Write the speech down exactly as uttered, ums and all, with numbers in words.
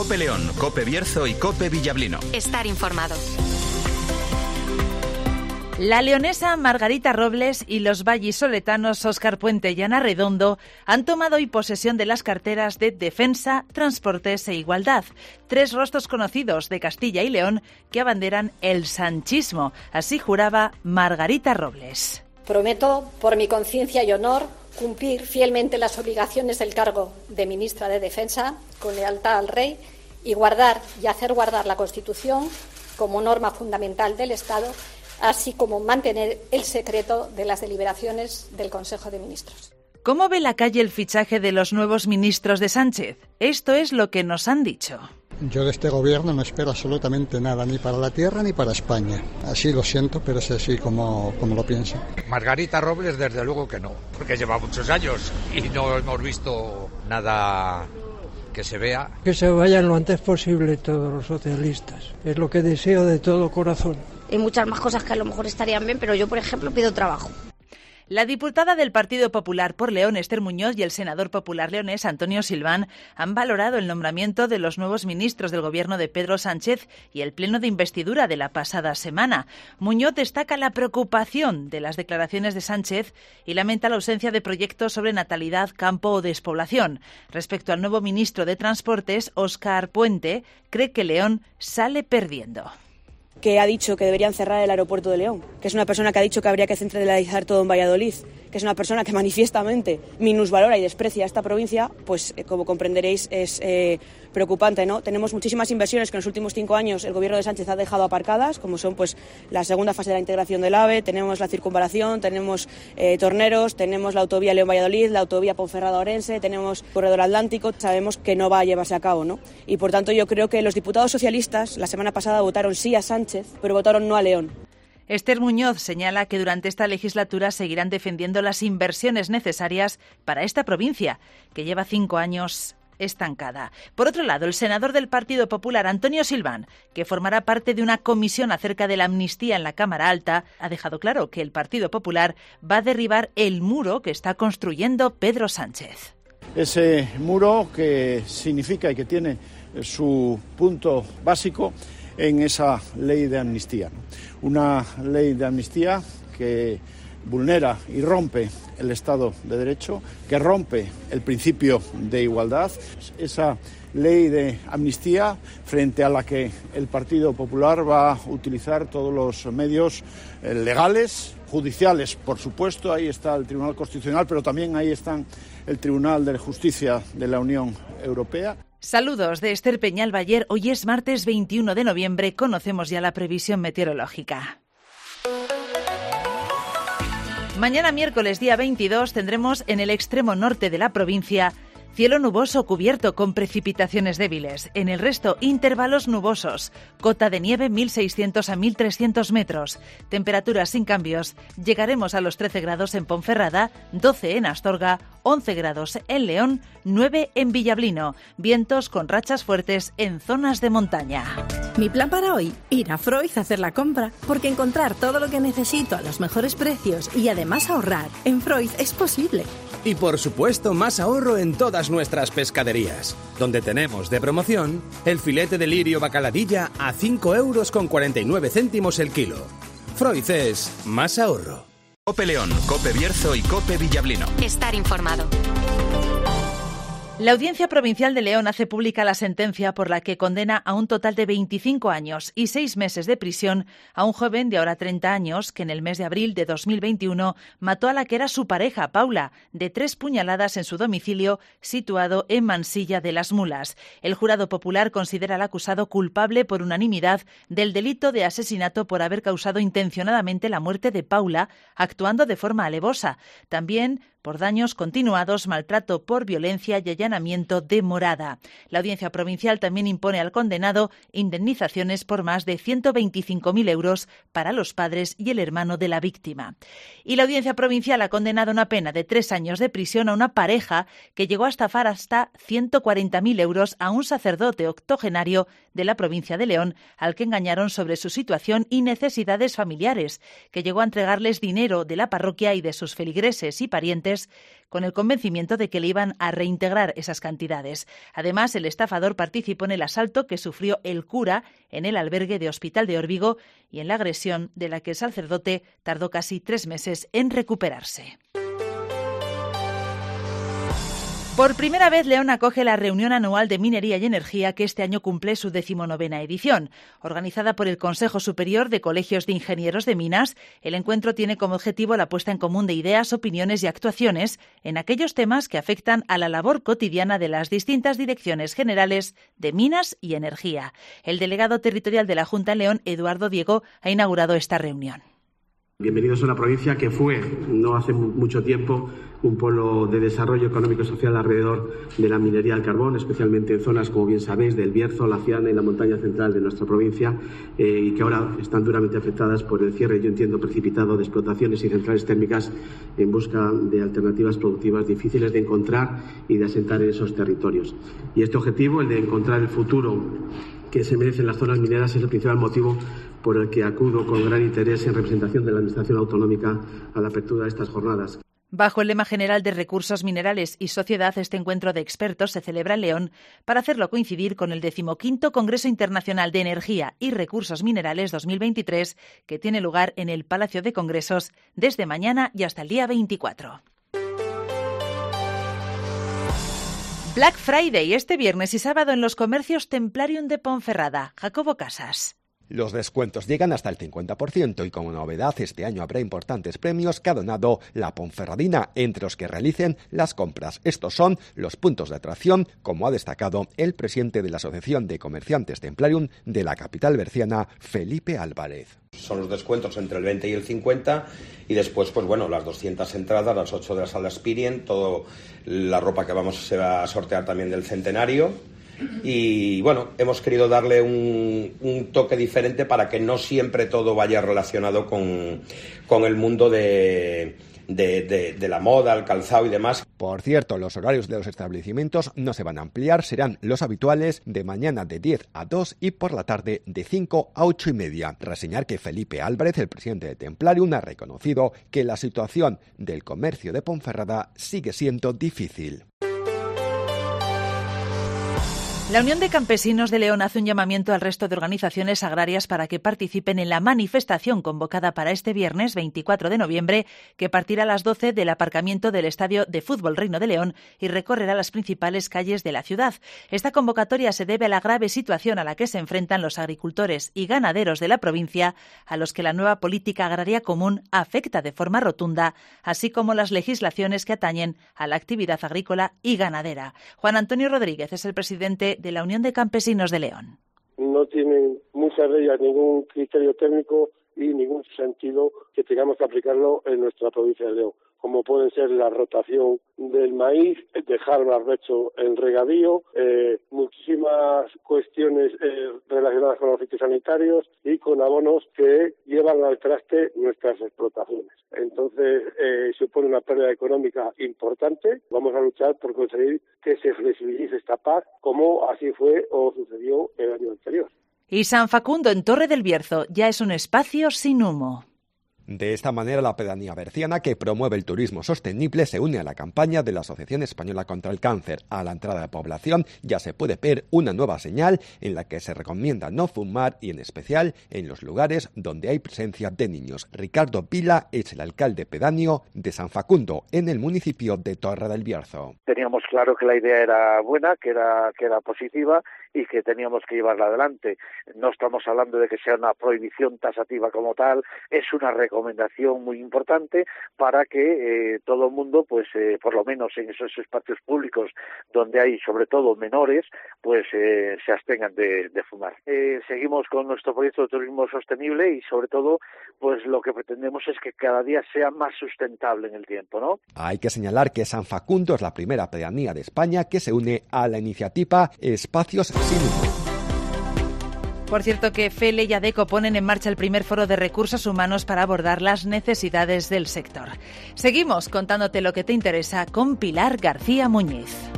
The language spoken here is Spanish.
COPE León, COPE Bierzo y COPE Villablino. Estar informado. La leonesa Margarita Robles y los vallisoletanos Óscar Puente y Ana Redondo han tomado hoy posesión de las carteras de Defensa, Transportes e Igualdad, tres rostros conocidos de Castilla y León que abanderan el sanchismo. Así juraba Margarita Robles. Prometo, por mi conciencia y honor, cumplir fielmente las obligaciones del cargo de ministra de Defensa con lealtad al Rey y guardar y hacer guardar la Constitución como norma fundamental del Estado, así como mantener el secreto de las deliberaciones del Consejo de Ministros. ¿Cómo ve la calle el fichaje de los nuevos ministros de Sánchez? Esto es lo que nos han dicho. Yo de este gobierno no espero absolutamente nada, ni para la tierra ni para España. Así lo siento, pero es así como, como lo pienso. Margarita Robles, desde luego que no, porque lleva muchos años y no hemos visto nada que se vea. Que se vayan lo antes posible todos los socialistas. Es lo que deseo de todo corazón. Hay muchas más cosas que a lo mejor estarían bien, pero yo, por ejemplo, pido trabajo. La diputada del Partido Popular por León, Esther Muñoz, y el senador popular leonés, Antonio Silván, han valorado el nombramiento de los nuevos ministros del gobierno de Pedro Sánchez y el pleno de investidura de la pasada semana. Muñoz destaca la preocupación de las declaraciones de Sánchez y lamenta la ausencia de proyectos sobre natalidad, campo o despoblación. Respecto al nuevo ministro de Transportes, Óscar Puente, cree que León sale perdiendo. Que ha dicho que deberían cerrar el aeropuerto de León, que es una persona que ha dicho que habría que centralizar todo en Valladolid, que es una persona que manifiestamente minusvalora y desprecia a esta provincia, pues eh, como comprenderéis es eh, preocupante, ¿no? Tenemos muchísimas inversiones que en los últimos cinco años el gobierno de Sánchez ha dejado aparcadas, como son pues la segunda fase de la integración del AVE, tenemos la circunvalación, tenemos eh, Torneros, tenemos la autovía León-Valladolid, la autovía Ponferrada-Orense, tenemos Corredor Atlántico, sabemos que no va a llevarse a cabo, ¿no? Y por tanto yo creo que los diputados socialistas la semana pasada votaron sí a Sánchez, pero votaron no a León. Esther Muñoz señala que durante esta legislatura seguirán defendiendo las inversiones necesarias para esta provincia, que lleva cinco años estancada. Por otro lado, el senador del Partido Popular, Antonio Silván, que formará parte de una comisión acerca de la amnistía en la Cámara Alta, ha dejado claro que el Partido Popular va a derribar el muro que está construyendo Pedro Sánchez. Ese muro que significa y que tiene su punto básico en esa ley de amnistía. Una ley de amnistía que vulnera y rompe el Estado de Derecho, que rompe el principio de igualdad. Esa ley de amnistía frente a la que el Partido Popular va a utilizar todos los medios legales, judiciales, por supuesto. Ahí está el Tribunal Constitucional, pero también ahí está el Tribunal de Justicia de la Unión Europea. Saludos de Esther Peñal Bayer. Hoy es martes veintiuno de noviembre. Conocemos ya la previsión meteorológica. Mañana miércoles día veintidós tendremos en el extremo norte de la provincia cielo nuboso cubierto con precipitaciones débiles. En el resto, intervalos nubosos. Cota de nieve mil seiscientos a mil trescientos metros. Temperaturas sin cambios. Llegaremos a los trece grados en Ponferrada, doce en Astorga, once grados en León, nueve en Villablino. Vientos con rachas fuertes en zonas de montaña. Mi plan para hoy, ir a Freud a hacer la compra, porque encontrar todo lo que necesito a los mejores precios y además ahorrar en Freud es posible. Y por supuesto, más ahorro en todas nuestras pescaderías, donde tenemos de promoción el filete de lirio bacaladilla a cinco euros con cuarenta y nueve céntimos el kilo. Freud es más ahorro. COPE León, COPE Bierzo y COPE Villablino. Estar informado. La Audiencia Provincial de León hace pública la sentencia por la que condena a un total de veinticinco años y seis meses de prisión a un joven de ahora treinta años que en el mes de abril de dos mil veintiuno mató a la que era su pareja, Paula, de tres puñaladas en su domicilio situado en Mansilla de las Mulas. El jurado popular considera al acusado culpable por unanimidad del delito de asesinato por haber causado intencionadamente la muerte de Paula, actuando de forma alevosa. También por daños continuados, maltrato por violencia y allanamiento de morada. La Audiencia Provincial también impone al condenado indemnizaciones por más de ciento veinticinco mil euros para los padres y el hermano de la víctima. Y la Audiencia Provincial ha condenado a una pena de tres años de prisión a una pareja que llegó a estafar hasta ciento cuarenta mil euros a un sacerdote octogenario de la provincia de León, al que engañaron sobre su situación y necesidades familiares, que llegó a entregarles dinero de la parroquia y de sus feligreses y parientes minerales, con el convencimiento de que le iban a reintegrar esas cantidades. Además, el estafador participó en el asalto que sufrió el cura en el albergue de Hospital de Órbigo y en la agresión de la que el sacerdote tardó casi tres meses en recuperarse. Por primera vez, León acoge la reunión anual de Minería y Energía, que este año cumple su decimonovena edición. Organizada por el Consejo Superior de Colegios de Ingenieros de Minas, el encuentro tiene como objetivo la puesta en común de ideas, opiniones y actuaciones en aquellos temas que afectan a la labor cotidiana de las distintas direcciones generales de Minas y Energía. El delegado territorial de la Junta en León, Eduardo Diego, ha inaugurado esta reunión. Bienvenidos a una provincia que fue, no hace mucho tiempo, un polo de desarrollo económico y social alrededor de la minería del carbón, especialmente en zonas, como bien sabéis, del Bierzo, la Ciana y la montaña central de nuestra provincia, eh, y que ahora están duramente afectadas por el cierre, yo entiendo, precipitado de explotaciones y centrales térmicas en busca de alternativas productivas difíciles de encontrar y de asentar en esos territorios. Y este objetivo, el de encontrar el futuro que se merecen las zonas mineras, es el principal motivo por el que acudo con gran interés en representación de la Administración Autonómica a la apertura de estas jornadas. Bajo el lema general de Recursos Minerales y Sociedad, este encuentro de expertos se celebra en León para hacerlo coincidir con el decimoquinto Congreso Internacional de Energía y Recursos Minerales dos mil veintitrés, que tiene lugar en el Palacio de Congresos desde mañana y hasta el día veinticuatro. Black Friday este viernes y sábado en los comercios Templarium de Ponferrada. Jacobo Casas. Los descuentos llegan hasta el cincuenta por ciento y como novedad este año habrá importantes premios que ha donado la Ponferradina entre los que realicen las compras. Estos son los puntos de atracción, como ha destacado el presidente de la Asociación de Comerciantes Templarium de la capital berciana, Felipe Álvarez. Son los descuentos entre el veinte y el cincuenta y después, pues bueno, las doscientas entradas, las ocho de la sala Spirien, toda la ropa que vamos se va a sortear también del centenario. Y bueno, hemos querido darle un, un toque diferente para que no siempre todo vaya relacionado con, con el mundo de, de, de, de la moda, el calzado y demás. Por cierto, los horarios de los establecimientos no se van a ampliar, serán los habituales de mañana de diez a dos y por la tarde de cinco a ocho y media. Reseñar que Felipe Álvarez, el presidente de Templarium, ha reconocido que la situación del comercio de Ponferrada sigue siendo difícil. La Unión de Campesinos de León hace un llamamiento al resto de organizaciones agrarias para que participen en la manifestación convocada para este viernes veinticuatro de noviembre, que partirá a las doce del aparcamiento del Estadio de Fútbol Reino de León y recorrerá las principales calles de la ciudad. Esta convocatoria se debe a la grave situación a la que se enfrentan los agricultores y ganaderos de la provincia, a los que la nueva política agraria común afecta de forma rotunda, así como las legislaciones que atañen a la actividad agrícola y ganadera. Juan Antonio Rodríguez es el presidente de la Unión de Campesinos de León. No tienen muchas de ellas ningún criterio técnico y ningún sentido que tengamos que aplicarlo en nuestra provincia de León, como pueden ser la rotación del maíz, dejar barbecho en regadío, eh, muchísimas cuestiones eh, relacionadas con los fitosanitarios y con abonos que llevan al traste nuestras explotaciones. Entonces, eh, supone una pérdida económica importante. Vamos a luchar por conseguir que se flexibilice esta P A C, como así fue o sucedió el año anterior. Y San Facundo, en Torre del Bierzo, ya es un espacio sin humo. De esta manera, la pedanía berciana, que promueve el turismo sostenible, se une a la campaña de la Asociación Española contra el Cáncer. A la entrada de población ya se puede ver una nueva señal en la que se recomienda no fumar y, en especial, en los lugares donde hay presencia de niños. Ricardo Vila es el alcalde pedáneo de San Facundo, en el municipio de Torre del Bierzo. Teníamos claro que la idea era buena, que era, que era positiva y que teníamos que llevarla adelante. No estamos hablando de que sea una prohibición tasativa como tal, es una recomendación recomendación muy importante para que eh, todo el mundo, pues eh, por lo menos en esos espacios públicos donde hay sobre todo menores, pues eh, se abstengan de, de fumar. Eh, seguimos con nuestro proyecto de turismo sostenible y sobre todo, pues lo que pretendemos es que cada día sea más sustentable en el tiempo, ¿no? Hay que señalar que San Facundo es la primera pedanía de España que se une a la iniciativa Espacios Sin Humo. Por cierto que FELE y ADECO ponen en marcha el primer foro de recursos humanos para abordar las necesidades del sector. Seguimos contándote lo que te interesa con Pilar García Muñiz.